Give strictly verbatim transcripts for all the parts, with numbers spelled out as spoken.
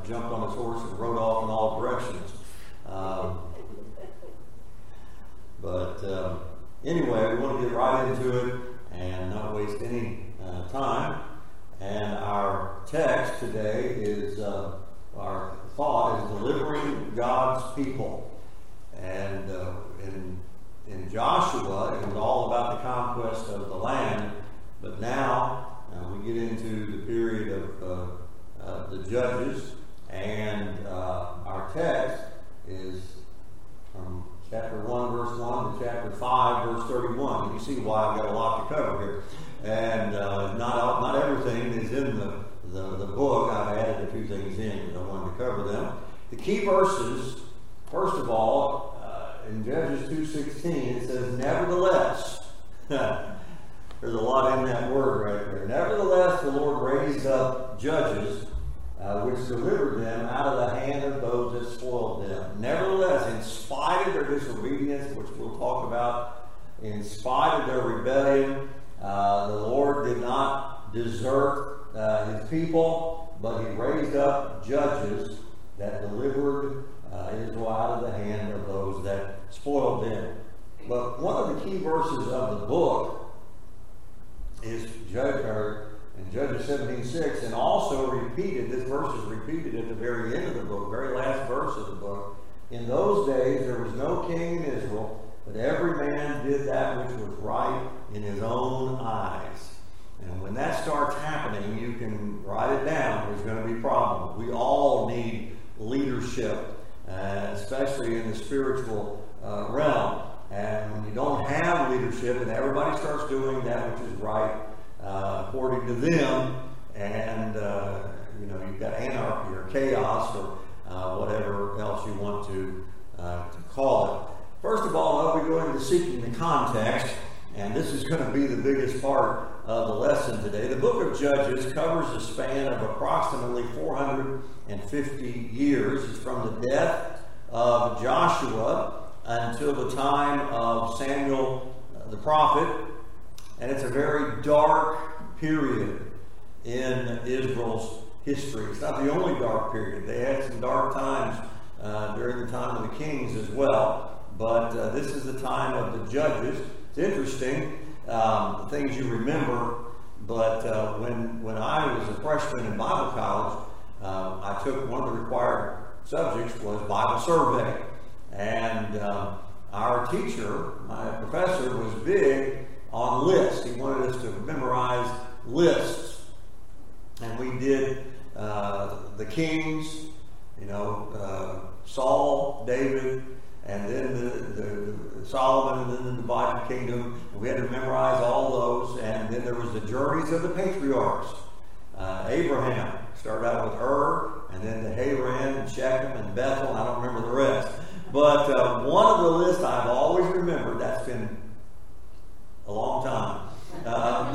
jumped on his horse and rode off in all directions. Um, but um, anyway, we want to get right into it and not waste any uh, time. And our text today is, uh, our thought is delivering God's people. And uh, in, in Joshua, it was all about the conquest of the land. But now uh, we get into the period of uh, uh, the Judges. And uh, our text is from chapter one, verse one to chapter five, verse thirty-one. You see why I've got a lot to cover here. And uh, not not everything is in the, the, the book. I've added a few things in because I wanted to cover them. The key verses, first of all, uh, in Judges two sixteen, it says, nevertheless. There's a lot in that word right there. Nevertheless, the Lord raised up judges, uh, which delivered them out of the hand of those that spoiled them. Nevertheless, in spite of their disobedience, which we'll talk about, in spite of their rebellion, Uh, the Lord did not desert uh, his people, but he raised up judges that delivered uh, Israel out of the hand of those that spoiled them. But one of the key verses of the book is Judge, or in Judges seventeen six, and also repeated, this verse is repeated at the very end of the book, very last verse of the book. In those days there was no king in Israel, but every man did that which was right in his own eyes. And when that starts happening, you can write it down. There's going to be problems. We all need leadership, uh, especially in the spiritual uh, realm. And when you don't have leadership and everybody starts doing that which is right uh, according to them, and uh, you know, you've got anarchy or chaos or uh, whatever else you want to, uh, to call it. First of all, I'll be going to seeking the context, and this is going to be the biggest part of the lesson today. The book of Judges covers a span of approximately four hundred fifty years. It's from the death of Joshua until the time of Samuel the prophet, and it's a very dark period in Israel's history. It's not the only dark period. They had some dark times uh, during the time of the kings as well. But uh, this is the time of the Judges. It's interesting, um, the things you remember, but uh, when when I was a freshman in Bible college, uh, I took one of the required subjects was Bible survey. And uh, our teacher, my professor, was big on lists. He wanted us to memorize lists. And we did uh, the kings, you know, uh, Saul, David, and then the, the Solomon, and then the divided kingdom. We had to memorize all those. And then there was the journeys of the patriarchs. Uh, Abraham started out with Ur, and then to Haran and Shechem and Bethel. I don't remember the rest. But uh, one of the lists I've always remembered, that's been a long time, um,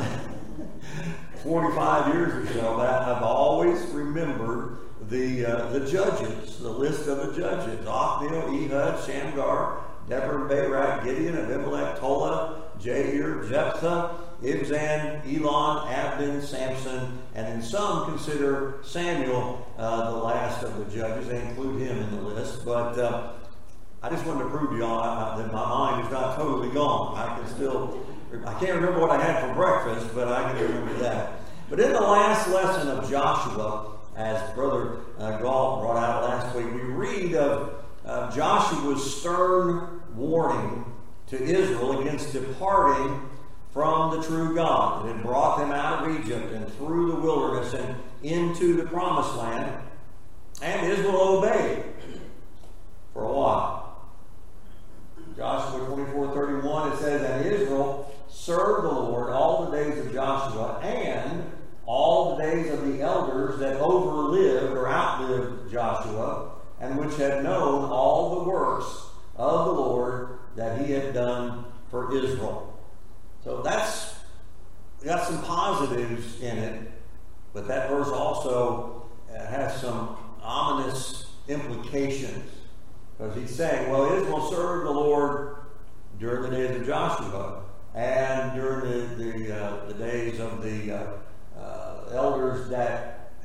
forty-five years or so, but I've always remembered the uh, the judges, the list of the judges: Othniel, Ehud, Shamgar, Deborah, Barak, Gideon, Abimelech, Tola, Jair, Jephthah, Ibzan, Elon, Abdon, Samson, and then some consider Samuel uh, the last of the judges. They include him in the list, but uh, I just wanted to prove to y'all that my mind is not totally gone. I can still, I can't remember what I had for breakfast, but I can remember that. But in the last lesson of Joshua, as Brother uh, Galt brought out last week, we read of uh, Joshua's stern warning to Israel against departing from the true God that had brought them out of Egypt and through the wilderness and into the promised land. And Israel obeyed for a while. Joshua twenty-four thirty-one, it says, and Israel served the Lord all the days of Joshua and all the days of the elders that overlived or outlived Joshua, and which had known all the works of the Lord that he had done for Israel. So that's got some positives in it, but that verse also has some ominous implications. Because he's saying, well, Israel served the Lord during the days of Joshua and during the the, uh, the days of the uh, uh, elders that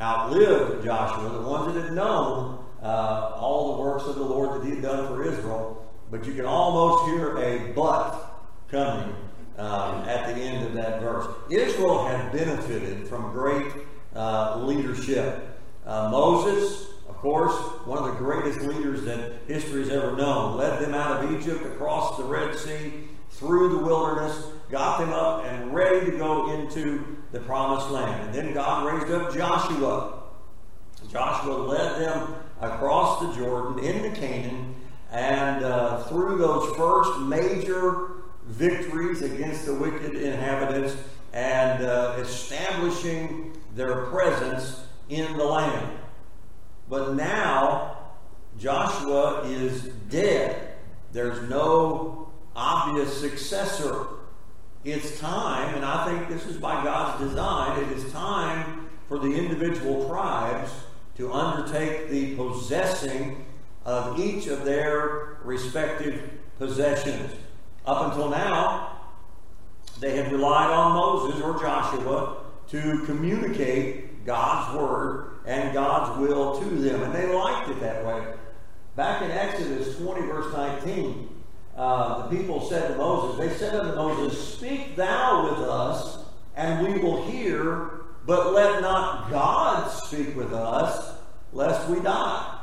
outlived Joshua, the ones that had known uh, all the works of the Lord that he had done for Israel. But you can almost hear a but coming um, at the end of that verse. Israel had benefited from great uh, leadership. Uh, Moses, of course, one of the greatest leaders that history has ever known, led them out of Egypt, across the Red Sea, through the wilderness, got them up and ready to go into the promised land. And then God raised up Joshua. Joshua led them across the Jordan into Canaan, and uh, through those first major victories against the wicked inhabitants, and uh, establishing their presence in the land. But now Joshua is dead. There's no obvious successor. It's time, and I think this is by God's design, it is time for the individual tribes to undertake the possessing of each of their respective possessions. Up until now, they had relied on Moses or Joshua to communicate God's word and God's will to them, and they liked it that way. Back in Exodus twenty, verse nineteen, uh, the people said to Moses, they said unto Moses, "Speak thou with us, and we will hear, but let not God speak with us, lest we die."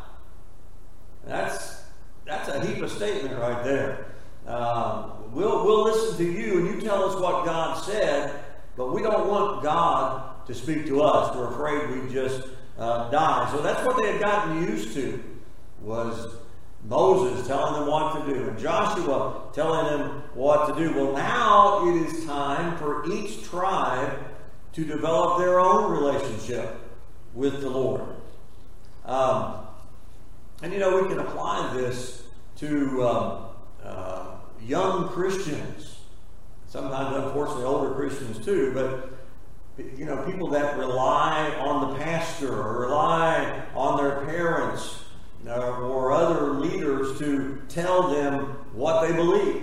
That's that's a heap of statement right there. Uh, we'll we'll listen to you, and you tell us what God said, but we don't want God to speak to us. We're afraid we just uh, die. So that's what they had gotten used to, was Moses telling them what to do, and Joshua telling them what to do. Well, now it is time for each tribe to develop their own relationship with the Lord. Um, and you know, we can apply this to um, uh, young Christians, sometimes unfortunately older Christians too, but you know, people that rely on the pastor or rely on their parents or other leaders to tell them what they believe.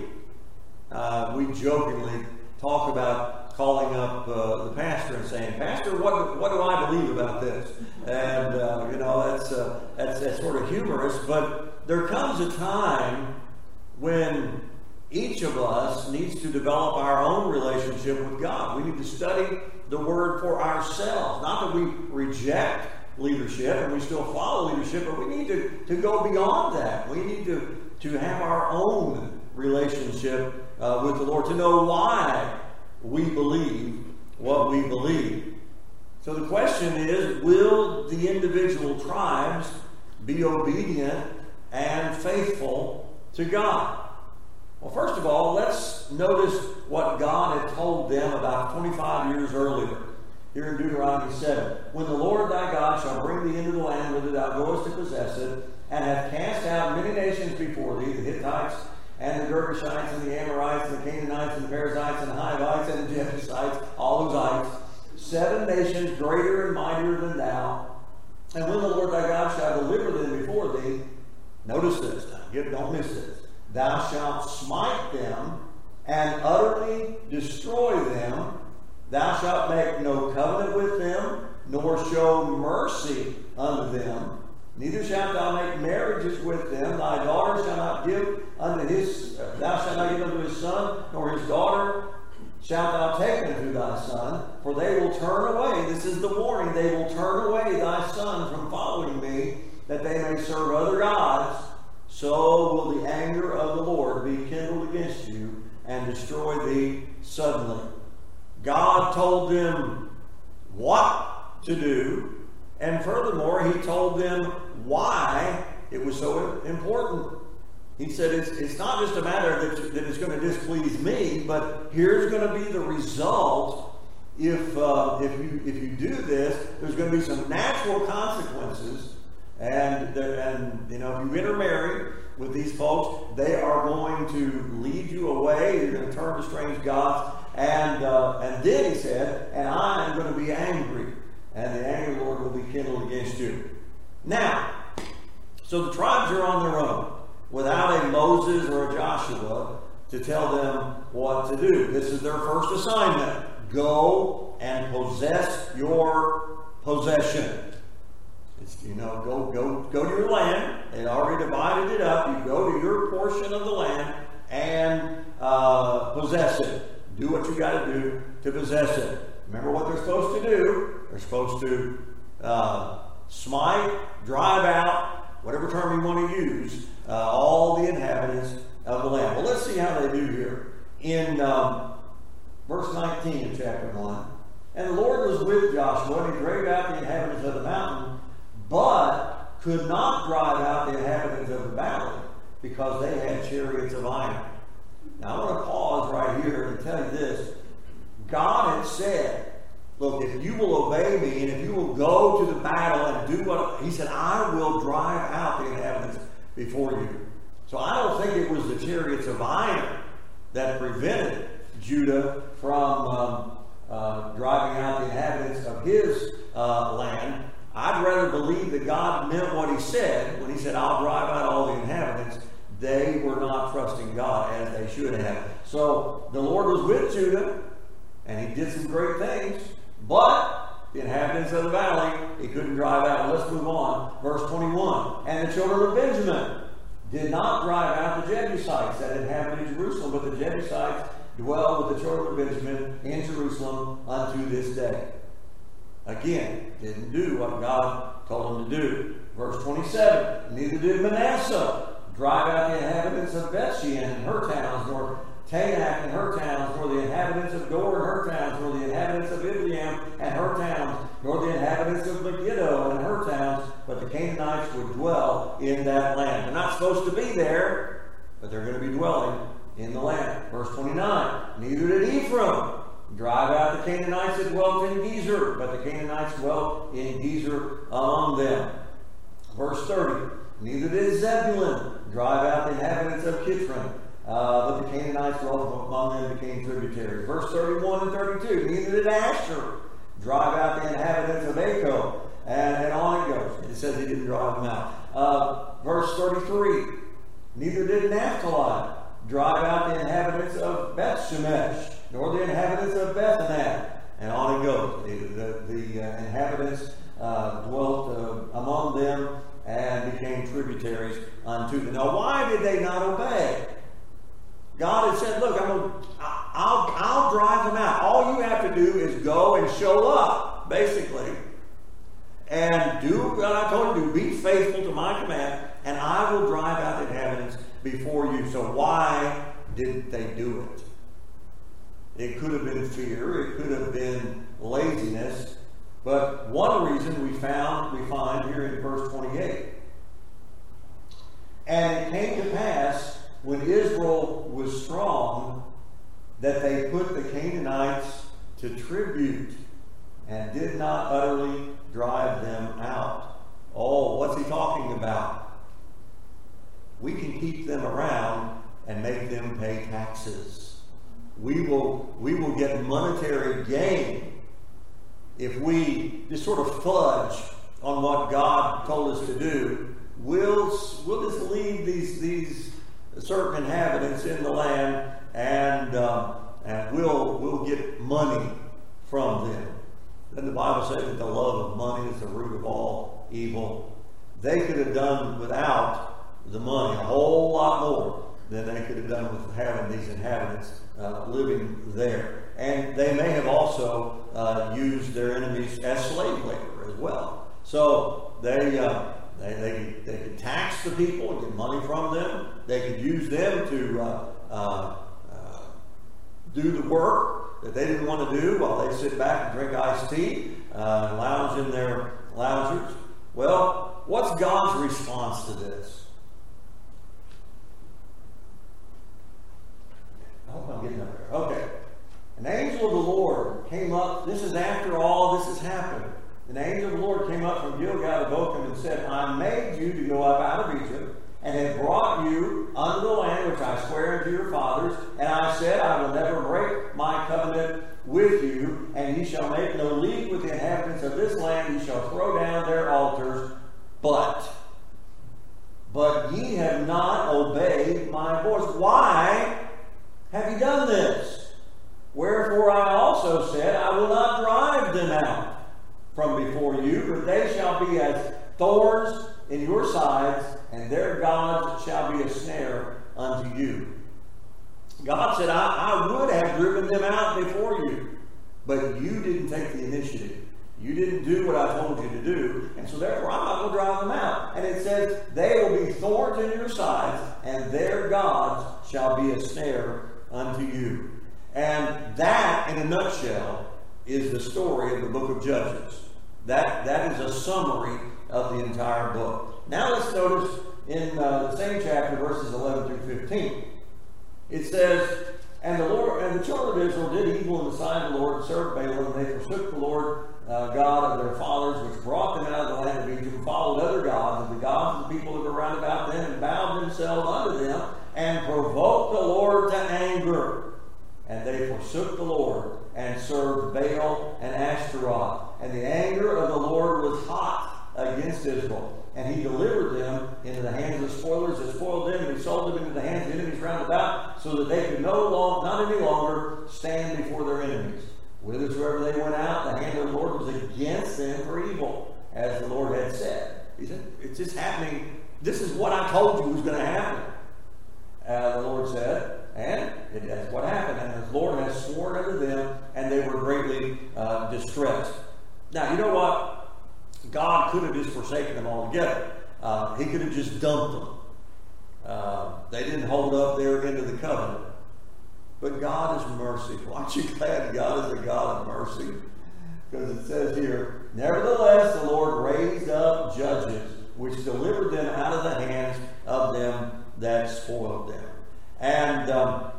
Uh, we jokingly talk about calling up uh, the pastor and saying, "Pastor, what what do I believe about this?" And uh, you know, that's, uh, that's that's sort of humorous. But there comes a time when each of us needs to develop our own relationship with God. We need to study the Word for ourselves. Not that we reject leadership and we still follow leadership, but we need to, to go beyond that. We need to, to have our own relationship uh, with the Lord, to know why we believe what we believe. So the question is, will the individual tribes be obedient and faithful to God? Well, first of all, let's notice what God had told them about twenty-five years earlier. Here in Deuteronomy seven. "When the Lord thy God shall bring thee into the land whither thou goest to possess it, and hath cast out many nations before thee, the Hittites, and the Girgashites, and the Amorites, and the Canaanites, and the Perizzites, and the Hivites, and the Jebusites," all those ites, "seven nations greater and mightier than thou. And when the Lord thy God shall deliver them before thee," notice this now, get, don't miss this, "thou shalt smite them and utterly destroy them. Thou shalt make no covenant with them, nor show mercy unto them. Neither shalt thou make marriages with them. Thy daughter shall not give unto his, uh, thou shalt not give unto his son, nor his daughter shalt thou take unto thy son, for they will turn away." This is the warning. "They will turn away thy son from following me, that they may serve other gods. So will the anger of the Lord be kindled against you, and destroy thee suddenly." God told them what to do, and furthermore, he told them why it was so important. He said it's, it's not just a matter that, that it's going to displease me, but here's going to be the result. If uh, if you if you do this, there's going to be some natural consequences, and there, and you know, if you intermarry with these folks, they are going to lead you away. You're going to turn to strange gods. And uh, and then he said, "And I am going to be angry, and the anger of the Lord will be kindled against you." Now, so the tribes are on their own, without a Moses or a Joshua to tell them what to do. This is their first assignment. Go and possess your possession. It's, you know, go go go to your land. They'd already divided it up. You go to your portion of the land and uh, possess it. Do what you got to do to possess it. Remember what they're supposed to do. They're supposed to uh, smite, drive out, whatever term you want to use, uh, all the inhabitants of the land. Well, let's see how they do here. In um, verse nineteen of chapter one, and the Lord was with Joshua, and he drave out the inhabitants of the mountain, but could not drive out the inhabitants of the valley, because they had chariots of iron. Now, I want to pause right here and tell you this. God had said, look, if you will obey me, and if you will go to the battle and do what, he said, I will drive out the inhabitants before you. So I don't think it was the chariots of iron that prevented Judah from um, uh, driving out the inhabitants of his uh, land. I'd rather believe that God meant what he said when he said, I'll drive out all the inhabitants. They were not trusting God as they should have. So the Lord was with Judah, and he did some great things, but the inhabitants of the valley, he couldn't drive out. Let's move on. Verse twenty-one. And the children of Benjamin did not drive out the Jebusites that inhabited Jerusalem, but the Jebusites dwell with the children of Benjamin in Jerusalem unto this day. Again, didn't do what God told them to do. Verse twenty-seven. Neither did Manasseh drive out the inhabitants of Bethshean and her towns, nor Taanach and her towns, nor the inhabitants of Dor and her towns, nor the inhabitants of Ibleam and her towns, nor the inhabitants of Megiddo and her towns, but the Canaanites would dwell in that land. They're not supposed to be there, but they're going to be dwelling in the land. Verse twenty-nine, neither did Ephraim drive out the Canaanites that dwelt in Gezer, but the Canaanites dwelt in Gezer among them. Verse thirty, neither did Zebulun drive out the inhabitants of Kitron, uh, but the Canaanites dwelt among them, became tributaries. Verse thirty-one and thirty-two, neither did Asher drive out the inhabitants of Acco, and, and on it goes. It says he didn't drive them out. Uh, verse thirty-three, neither did Naphtali drive out the inhabitants of Beth Shemesh, nor the inhabitants of Bethanath, and on it goes. The, the, the uh, inhabitants uh, dwelt uh, among them and became tributaries unto them. Now, why did they not obey? God had said, look, I'm gonna, I'll, I'll drive them out. All you have to do is go and show up, basically, and do what I told you to. Be faithful to my command, and I will drive out the inhabitants before you. So why didn't they do it? It could have been fear. It could have been laziness. But one reason we found, we find here in verse twenty-eight. And it came to pass, when Israel was strong, that they put the Canaanites to tribute and did not utterly drive them out. Oh, what's he talking about? We can keep them around and make them pay taxes. We will, we will get monetary gain if we just sort of fudge on what God told us to do. We'll, we'll just leave these, these certain inhabitants in the land, and, uh, and we'll, we'll get money from them. Then the Bible says that the love of money is the root of all evil. They could have done without the money a whole lot more than they could have done with having these inhabitants uh, living there. And they may have also uh, used their enemies as slave labor as well. So they, uh, they, they, they could tax the people and get money from them. They could use them to uh, uh, uh, do the work that they didn't want to do while they sit back and drink iced tea, uh, and lounge in their loungers. Well, what's God's response to this? I hope I'm getting up there. Okay. An angel of the Lord came up. This is after all this has happened. An angel of the Lord came up from Gilgal to Bochum and said, I made you to go up out of Egypt, and have brought you unto the land which I swear unto your fathers. And I said, I will never break my covenant with you, and ye shall make no league with the inhabitants of this land. Ye shall throw down their altars. But, but ye have not obeyed my voice. Why have you done this? Wherefore I also said, I will not drive them out from before you, but they shall be as thorns in your sides, and their gods shall be a snare unto you. God said, I, I would have driven them out before you, but you didn't take the initiative. You didn't do what I told you to do, and so therefore I'm not going to drive them out. And it says, they will be thorns in your sides, and their gods shall be a snare unto you. And that, in a nutshell, is the story of the book of Judges. That, that is a summary of the entire book. Now let's notice in uh, the same chapter, verses eleven through fifteen. It says, And the Lord and the children of Israel did evil in the sight of the Lord, and served Balaam, and they forsook the Lord uh, God of their fathers, which brought them out of the land of Egypt, and followed other gods, and the gods of the people that were round about them, and bowed themselves unto them, and provoked the Lord to anger. And they forsook the Lord, and served Baal and Ashtaroth. And the anger of the Lord was hot against Israel. And he delivered them into the hands of spoilers that spoiled them, and he sold them into the hands of enemies round about, so that they could no long, not any longer stand before their enemies. Whithersoever they went out, the hand of the Lord was against them for evil, as the Lord had said. He said, it's just happening. This is what I told you was going to happen. Uh, the Lord said, and it, that's what happened. And the Lord has sworn unto them, and they were greatly uh, distressed. Now, you know what? God could have just forsaken them altogether. Uh, he could have just dumped them. Uh, they didn't hold up their end of the covenant. But God is merciful. Aren't you glad God is a God of mercy? Because it says here, nevertheless, the Lord raised up judges, which delivered them out of the hands of them that spoiled them. And um,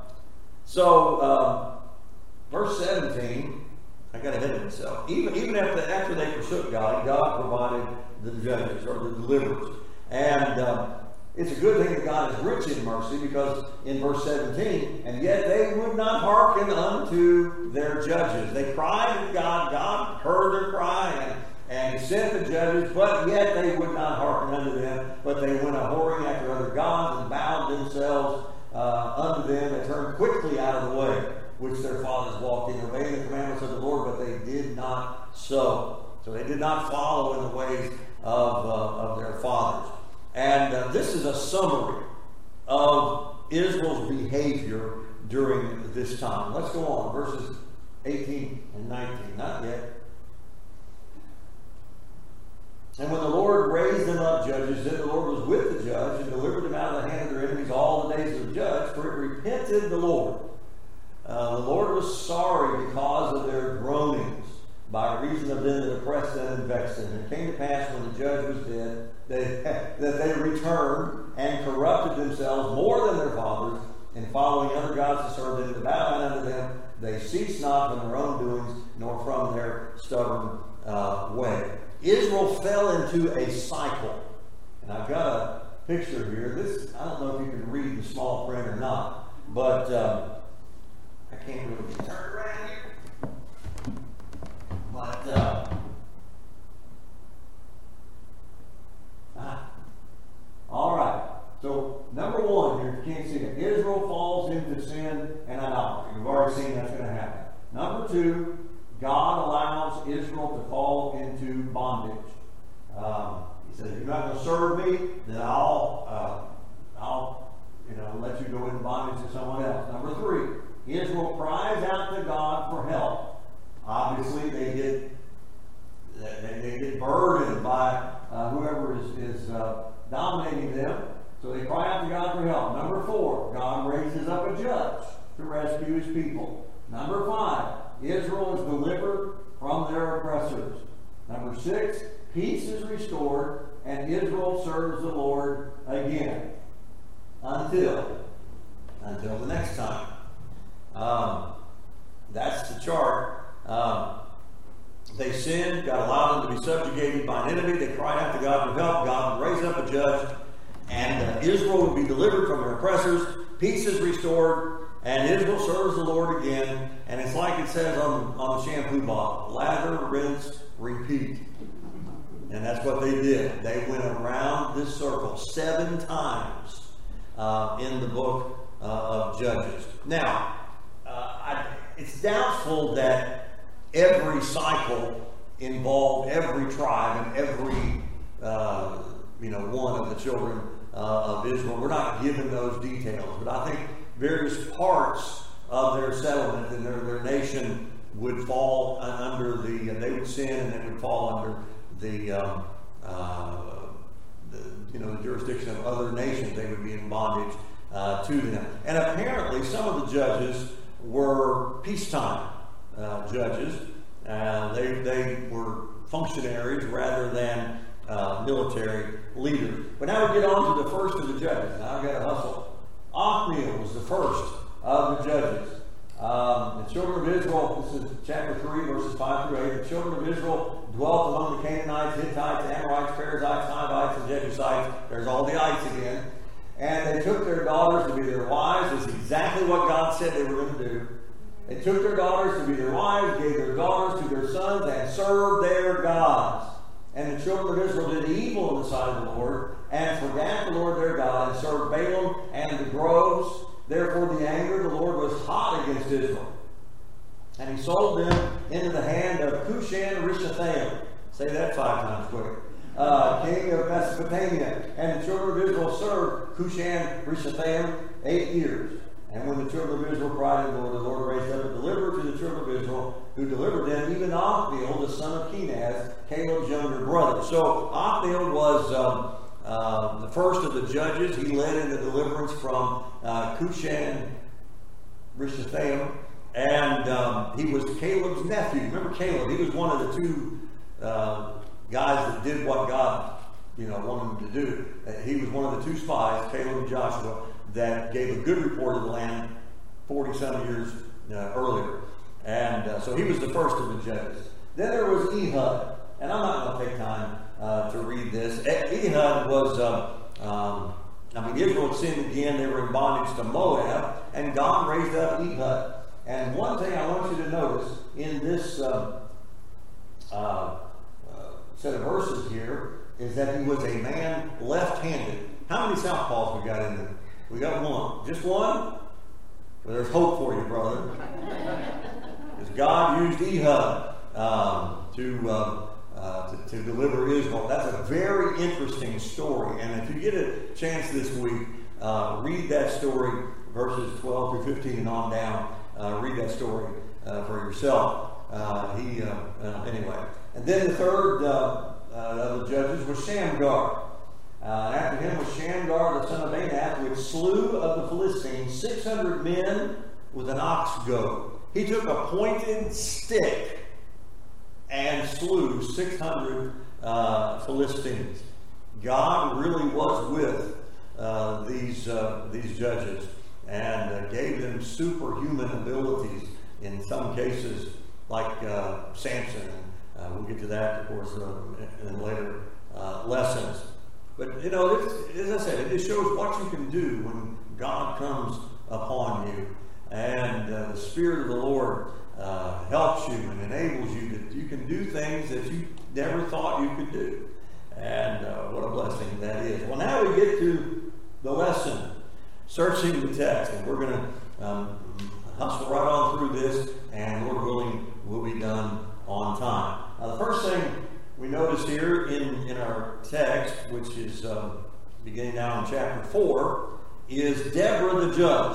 so, um, verse seventeen, I got ahead of myself. Even, even after, after they forsook God, God provided the judges, or the deliverers. And um, it's a good thing that God is rich in mercy, because in verse seventeen, and yet they would not hearken unto their judges. They cried to God. God heard their cry, and, and he sent the judges, but yet they would not hearken unto them. But they went a-whoring after other gods, and bowed themselves uh, unto them, and turned quickly out of the way which their fathers walked in, obeying the commandments of the Lord, but they did not so. So they did not follow in the ways of, uh, of their fathers. And uh, this is a summary of Israel's behavior during this time. Let's go on, verses eighteen and nineteen. Not yet. And when the Lord raised them up judges, then the Lord was with the judge, and delivered them out of the hand of their enemies all the days of the judge, for it repented the Lord. Uh, the Lord was sorry because of their groanings, by reason of them that oppressed them and vexed them. And it came to pass, when the judge was dead, they, that they returned and corrupted themselves more than their fathers, in following other gods to serve them, to bow down unto them. They ceased not from their own doings, nor from their stubborn uh, way. Israel fell into a cycle. And I've got a picture here. This, I don't know if you can read the small print or not, but um, I can't really get turned around here. But, uh, ah, all right. So, number one here, if you can't see it, Israel falls into sin and idolatry. We've already seen that's going to happen. Number two, God allows Israel to fall into bondage. Um, he says, if you're not going to serve me, then I'll, uh, I'll, you know, let you go into bondage to someone else. Number three, Israel cries out to God for help. Obviously, they get they, they get burdened by uh, whoever is, is uh, dominating them. So they cry out to God for help. Number four, God raises up a judge to rescue his people. Number five, Israel is delivered from their oppressors. Number six, peace is restored, and Israel serves the Lord again. Until, until the next time. Um, that's the chart. Um, they sinned. God allowed them to be subjugated by an enemy. They cried out to God for help. God would raise up a judge, and uh, Israel would be delivered from their oppressors. Peace is restored, and Israel serves the Lord again. And it's like it says on, on the shampoo bottle: lather, rinse, repeat. And that's what they did. They went around this circle seven times uh, in the book uh, of Judges. Now, Uh, I, it's doubtful that every cycle involved every tribe and every uh, you know, one of the children uh, of Israel. We're not given those details, but I think various parts of their settlement and their, their nation would fall under the, they would sin and they would fall under the, um, uh, the, you know, the jurisdiction of other nations. They would be in bondage uh, to them. And apparently some of the judges were peacetime uh, judges. Uh, they, they were functionaries rather than uh, military leaders. But now we get on to the first of the judges. Now I've got to hustle. Othniel was the first of the judges. Um, the children of Israel, this is chapter three, verses five through eight. The children of Israel dwelt among the Canaanites, Hittites, Amorites, Perizzites, Hivites, and Jebusites. There's all the ites again. And they took their daughters to be their wives. That's exactly what God said they were going to do. They took their daughters to be their wives, gave their daughters to their sons, and served their gods. And the children of Israel did evil in the sight of the Lord, and forgot the Lord their God, and served Balaam and the groves. Therefore the anger of the Lord was hot against Israel. And he sold them into the hand of Cushan-Rishathaim. Say that five times quick. Uh, king of Mesopotamia. And the children of Israel served Cushan-Rishathaim eight years. And when the children of Israel cried to the Lord, the Lord raised up a deliverer to the children of Israel, who delivered them, even Othniel, the son of Kenaz, Caleb's younger brother. So Othniel was um, uh, the first of the judges. He led in the deliverance from uh, Cushan Rishathaim, and um, he was Caleb's nephew. Remember Caleb? He was one of the two uh, guys that did what God, you know, wanted him to do. Uh, he was one of the two spies, Caleb and Joshua, that gave a good report of the land forty-some years uh, earlier. And uh, so he was the first of the judges. Then there was Ehud. And I'm not going to take time uh, to read this. Ehud was, uh, um, I mean, Israel had sinned again. They were in bondage to Moab. And God raised up Ehud. And one thing I want you to notice in this uh, uh, uh, set of verses here is that he was a man left-handed. How many southpaws we got in there? We got one. Just one? Well, there's hope for you, brother. Because God used Ehud um, to, uh, uh, to to deliver Israel. That's a very interesting story. And if you get a chance this week, uh, read that story, verses twelve through fifteen and on down. Uh, read that story uh, for yourself. Uh, he uh, uh, anyway. And then the third uh, uh, of the judges was Shamgar. Uh, after him was Shamgar, the son of Anath, which slew of the Philistines six hundred men with an ox goad. He took a pointed stick and slew six hundred uh, Philistines. God really was with uh, these uh, these judges and uh, gave them superhuman abilities in some cases, like uh, Samson. Uh, we'll get to that, of course, uh, in later uh, lessons. But, you know, this, as I said, it shows what you can do when God comes upon you. And uh, the Spirit of the Lord uh, helps you and enables you to, you can do things that you never thought you could do. And uh, what a blessing that is. Well, now we get to the lesson, searching the text. And we're going to um, hustle right on through this, and Lord willing, we'll be done on time. Now, the first thing we notice here in, in our text, which is um, beginning now in chapter four, is Deborah the judge.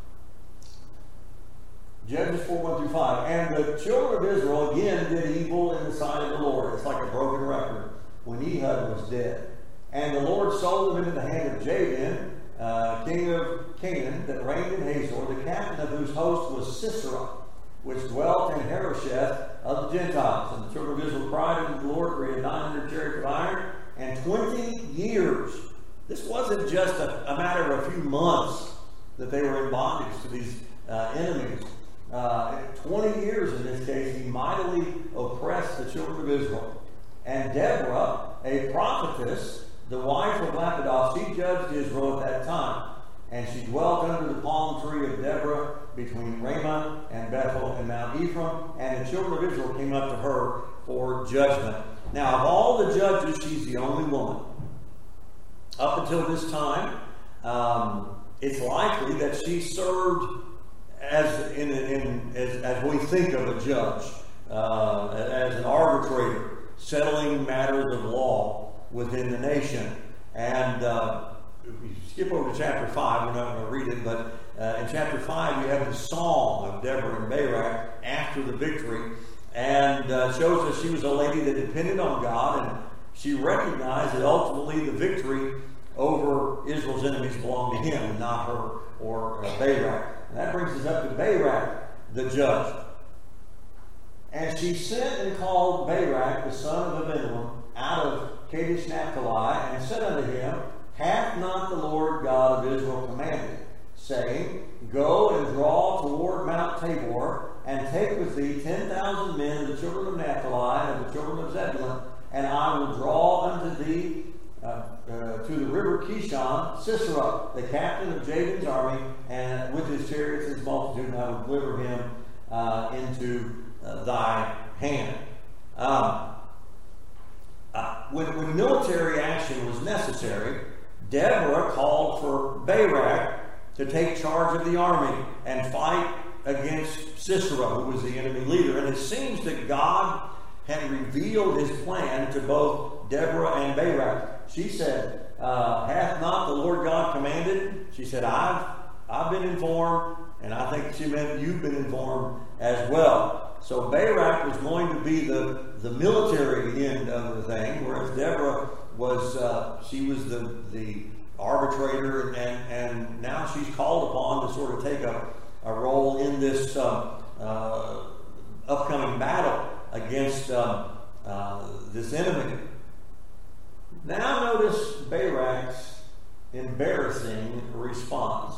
Judges four, one through five. And the children of Israel again did evil in the sight of the Lord. It's like a broken record when Ehud was dead. And the Lord sold them into the hand of Jabin, uh, king of Canaan, that reigned in Hazor, the captain of whose host was Sisera, which dwelt in Harosheth of the Gentiles. And the children of Israel cried unto the Lord, for he had nine hundred chariots of iron, and twenty years. This wasn't just a, a matter of a few months that they were in bondage to these uh, enemies. Uh, twenty years in this case, he mightily oppressed the children of Israel. And Deborah, a prophetess, the wife of Lapidoth, she judged Israel at that time. And she dwelt under the palm tree of Deborah between Ramah and Bethel and Mount Ephraim. And the children of Israel came up to her for judgment. Now, of all the judges, she's the only woman. Up until this time, um, it's likely that she served as in, in as, as we think of a judge, uh, as an arbitrator, settling matters of law within the nation. And uh, if we skip over to chapter five, we're not going to read it, but uh, in chapter five you have the song of Deborah and Barak after the victory, and uh, shows that she was a lady that depended on God, and she recognized that ultimately the victory over Israel's enemies belonged to him and not her or uh, Barak. And that brings us up to Barak, the judge. And she sent and called Barak, the son of Abinoam, out of Kadesh Naphtali, and said unto him, Hath not the Lord God of Israel commanded, saying, Go and draw toward Mount Tabor, and take with thee ten thousand men of the children of Naphtali and of the children of Zebulun, and I will draw unto thee uh, uh, to the river Kishon Sisera, the captain of Jabin's army, and with his chariots and his multitude, and I will deliver him uh, into uh, thy hand. Um, uh, when, when military action was necessary, Deborah called for Barak to take charge of the army and fight against Sisera, who was the enemy leader. And it seems that God had revealed his plan to both Deborah and Barak. She said, uh, hath not the Lord God commanded? She said, I've, I've been informed, and I think she meant you've been informed as well. So Barak was going to be the, the military end of the thing, whereas Deborah was, uh, she was the, the arbitrator, and, and now she's called upon to sort of take a, a role in this uh, uh, upcoming battle against uh, uh, this enemy. Now notice Barak's embarrassing response.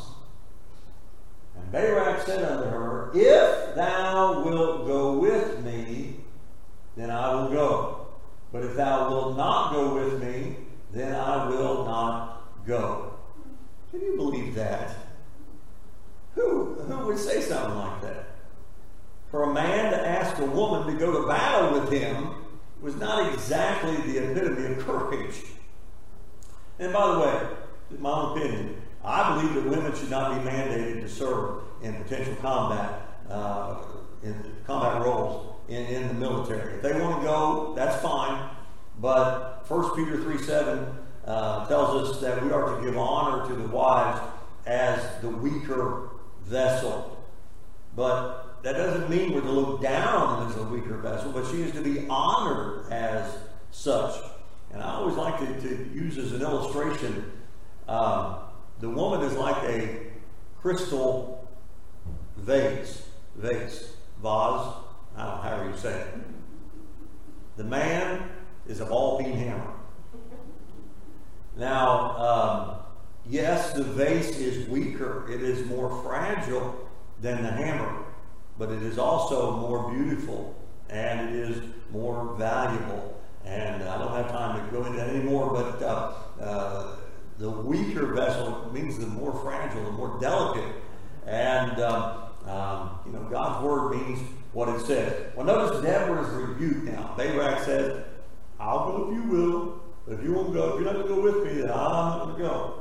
And Barak said unto her, If thou wilt go with me, then I will go. But if thou wilt not go with me, then I will not go. Can you believe that? Who, who would say something like that? For a man to ask a woman to go to battle with him was not exactly the epitome of courage. And by the way, in my own opinion, I believe that women should not be mandated to serve in potential combat, uh, in combat roles in, in the military. If they want to go, that's fine. But First Peter three seven uh, tells us that we are to give honor to the wives as the weaker vessel. But that doesn't mean we're to look down on them as a weaker vessel, but she is to be honored as such. And I always like to, to use as an illustration, um, the woman is like a crystal vase, vase, vase, I don't know how you say it. The man is a ball peen hammer. Now, um, yes, the vase is weaker. It is more fragile than the hammer, but it is also more beautiful, and it is more valuable. And I don't have time to go into that anymore, but uh, uh, the weaker vessel means the more fragile, the more delicate. And, um, um, you know, God's word means what it says. Well, notice Deborah's rebuke now. Barak says, I'll go if you will, but if you won't go, if you're not going to go with me, then I'm not going to go.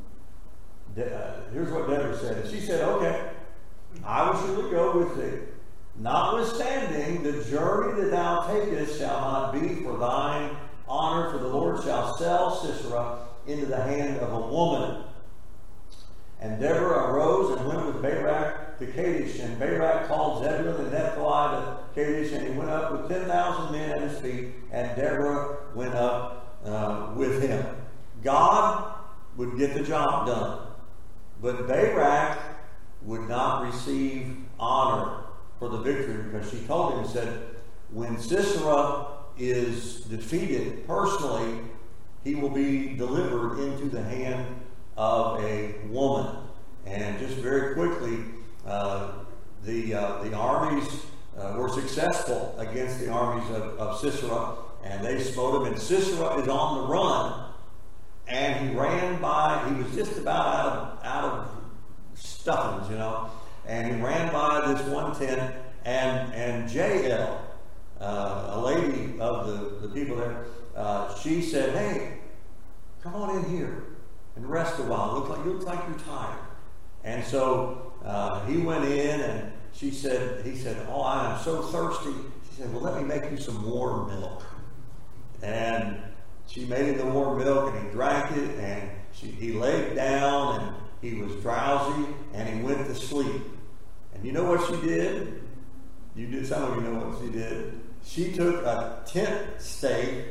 De- uh, here's what Deborah said. She said, okay, I will surely go with thee. Notwithstanding, the journey that thou takest shall not be for thine honor, for the Lord shall sell Sisera into the hand of a woman. And Deborah arose and went with Barak to Kadesh, and Barak called Zebulun and Naphtali to Kadesh, and he went up with ten thousand men at his feet, and Deborah went up uh, with him. God would get the job done, but Barak would not receive honor for the victory, because she told him, said, when Sisera is defeated personally, he will be delivered into the hand of a woman. And just very quickly, uh, the uh, the armies uh, were successful against the armies of, of Sisera, and they smote him. And Sisera is on the run, and he ran by. He was just about out of out of stuffings, you know. And he ran by this one tent, and and Jael, uh, a lady of the, the people there, uh, she said, "Hey, come on in here and rest a while. Look like you look like you're tired." And so uh, he went in, and she said, he said, "Oh, I am so thirsty." She said, "Well, let me make you some warm milk." And she made him the warm milk, and he drank it, and she, he laid down, and he was drowsy, and he went to sleep. And you know what she did? You did. Some of you know what she did. She took a tent stake,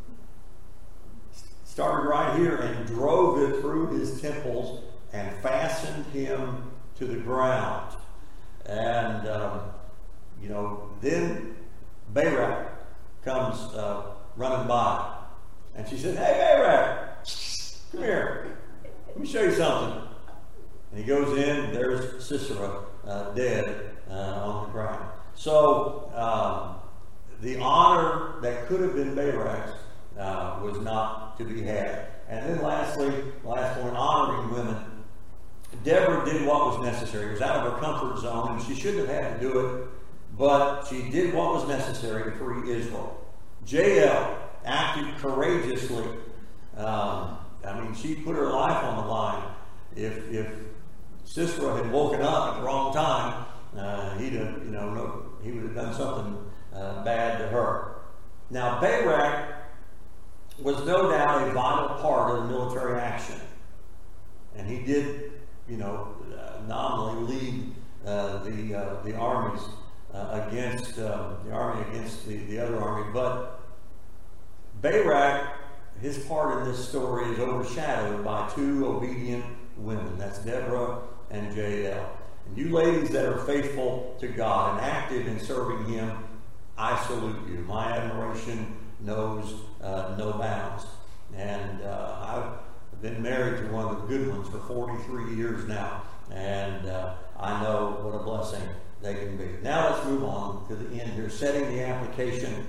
started right here, and drove it through his temples and fastened him to the ground. And, um, you know, then Barak comes uh, running by. And she said, "Hey, Barak, come here. Let me show you something." And he goes in, and there's Sisera uh, dead uh, on the ground. So um, the honor that could have been Barak's uh, was not to be had. And then lastly, last point, honoring women. Deborah did what was necessary. It was out of her comfort zone, and she shouldn't have had to do it, but she did what was necessary to free Israel. Jael acted courageously. Um, I mean, she put her life on the line. If if Sisera had woken up at the wrong time, uh, he'd have, you know, no, he would have done something uh, bad to her. Now, Barak was no doubt a vital part of the military action, and he did, you know, uh, nominally lead uh, the uh, the armies uh, against uh, the army against the, the other army. But Barak, his part in this story is overshadowed by two obedient women. That's Deborah and Jael. And you ladies that are faithful to God and active in serving Him, I salute you. My admiration knows uh, no bounds. And uh, I've been married to one of the good ones for forty-three years now, and uh, I know what a blessing they can be. Now let's move on to the end here, setting the application.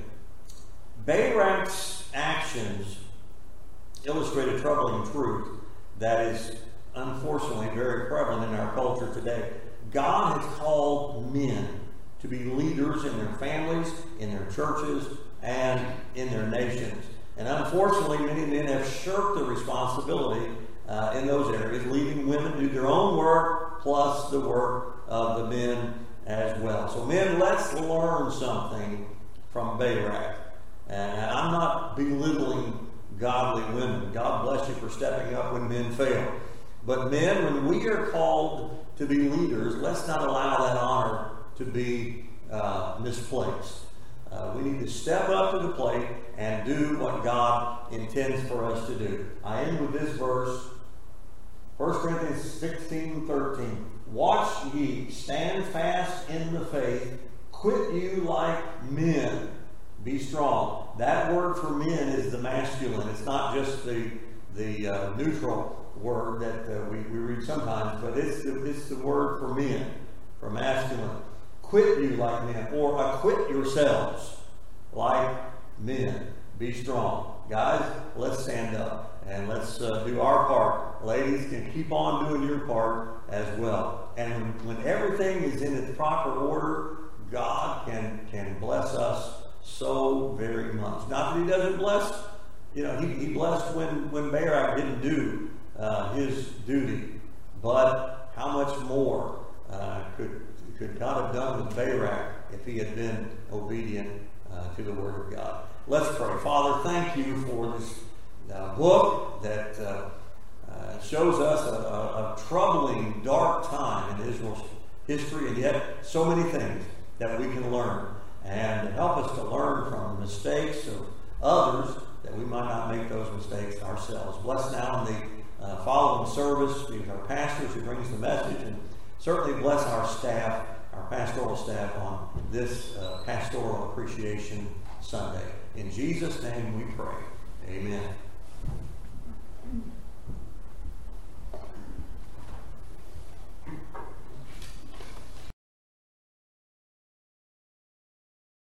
Barak's actions illustrate a troubling truth that is unfortunately very prevalent in our culture today. God has called men to be leaders in their families, in their churches, and in their nations. And unfortunately, many men have shirked the responsibility uh, in those areas, leaving women to do their own work plus the work of the men as well. So men, let's learn something from Barak. And I'm not belittling godly women. God bless you for stepping up when men fail. But men, when we are called to be leaders, let's not allow that honor to be uh, misplaced. Uh, we need to step up to the plate and do what God intends for us to do. I end with this verse, First Corinthians sixteen thirteen. Watch ye, stand fast in the faith, quit you like men, be strong. That word for men is the masculine. It's not just the the uh, neutral word that uh, we, we read sometimes, but it's the, it's the word for men, for masculine. Quit you like men, or acquit yourselves like men. Be strong. Guys, let's stand up and let's uh, do our part. Ladies, can keep on doing your part as well. And when, when everything is in its proper order, God can, can bless us so very much. Not that He doesn't bless, you know, He, he blessed when, when Barak didn't do uh, his duty. But how much more uh, could could God have done with Barak if he had been obedient uh, to the Word of God? Let's pray. Father, thank you for this uh, book that uh, uh, shows us a, a, a troubling, dark time in Israel's history, and yet so many things that we can learn. And help us to learn from the mistakes of others, that we might not make those mistakes ourselves. Bless now in the uh, following service, be with our pastors who brings the message, and certainly bless our staff, our pastoral staff, on this uh, Pastoral Appreciation Sunday. In Jesus' name we pray. Amen.